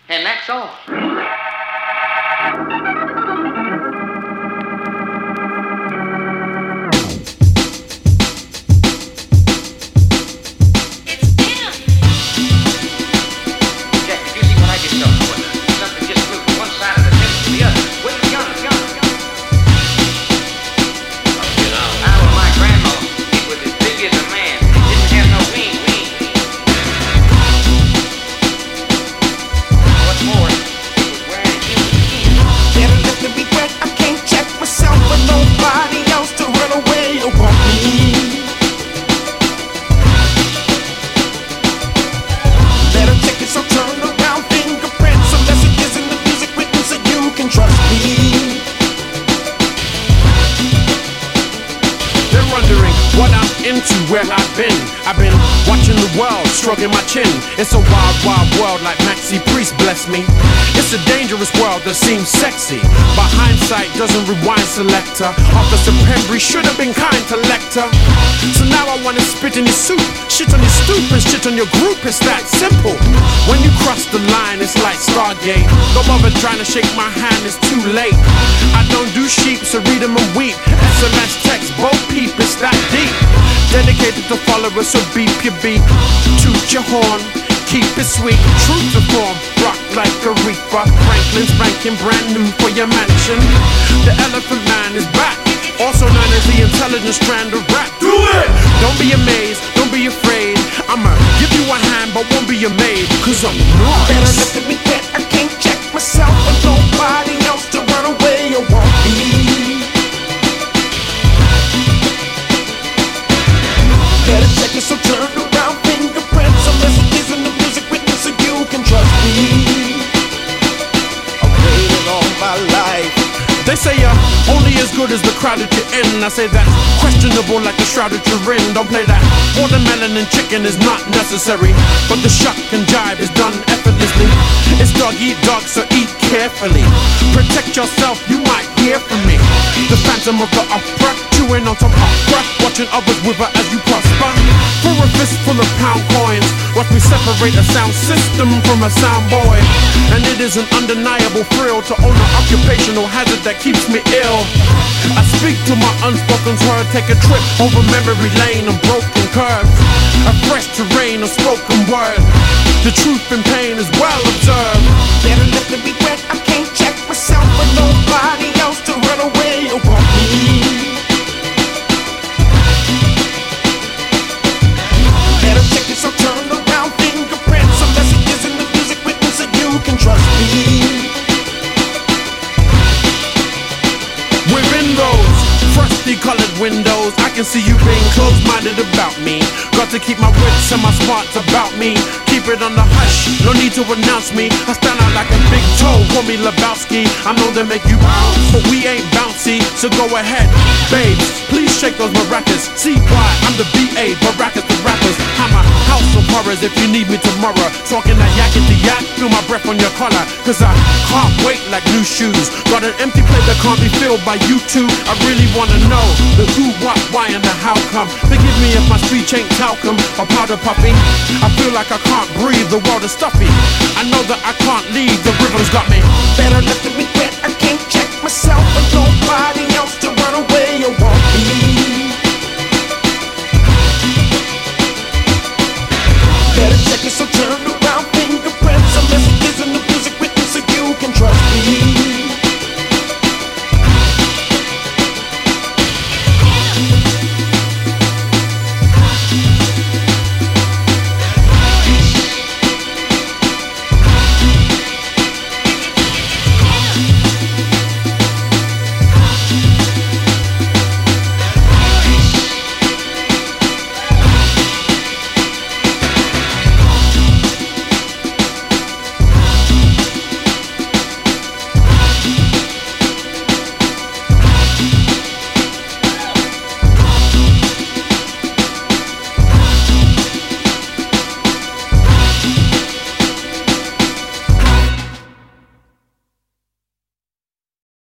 And that's all. I've been watching the world, stroking my chin. It's a wild, wild world like Maxi Priest, bless me. It's a dangerous world that seems sexy, but hindsight doesn't rewind selector. Officer Pembry should have been kind to Lecter. So now I wanna spit in your soup, shit on your stoop and shit on your group. It's that simple. When you cross the line, it's like Stargate. Don't bother trying to shake my hand, it's too late. I don't do sheep, so read them and weep. SMS text, both peep, it's that deep. Dedicated to followers, so beep your beat. Toot your horn, keep it sweet. True to form, rock like a reaper. Franklin's ranking brand new for your mansion. The Elephant Man is back, also known as the intelligent strand of rap. Do it! Don't be amazed, don't be afraid. I'ma give you a hand, but won't be a maid, cause I'm nice. Better look at me that I can't check myself with nobody else to run away or want me. Better check it, so turn around, fingerprints, some messages in the music written so you can trust me. I'm waiting all my life. They say you're only as good as the crowd that you're in. I say that's questionable like the shroud that you're in. Don't play that. Watermelon and chicken is not necessary, but the shuck and jive is done effortlessly. It's dog eat dog, so eat carefully. Protect yourself, you might hear from me. The phantom of the opera, chewing on some opera, watching others wither as you prosper. For a fistful of pound coins, watch me separate a sound system from a sound boy. And it is an undeniable thrill to own an occupational hazard that keeps me ill. I speak to my unspoken word, take a trip over memory lane and broken curves. A fresh terrain of spoken word. The truth and pain is well observed. Better let me regret, I can't check myself with nobody else to run away or want me. Better check it, so turn around, fingerprints, some messages in the music written so you can trust me. Within those frosty colored windows, I can see you being close-minded about me. Got to keep my wits and my smarts about me. Keep it on the hush, no need to announce me. I stand out like a big toe, call me Lebowski. I know they make you bounce, but we ain't bouncy. So go ahead, babes, please shake those maracas. See why I'm the B.A., Baracas the rappers. I'm a house of horrors if you need me tomorrow. Talking that yakety yak, feel my breath on your collar. Cause I can't wait like new shoes. Got an empty plate that can't be filled by you two. I really wanna know the who, what, why, and the how come. Forgive me if my speech ain't talcum or powder puffy. I feel like I can't breathe, the world is stuffy. I know that I can't leave, the rhythm's got me. Better let me regret, I can't check myself with nobody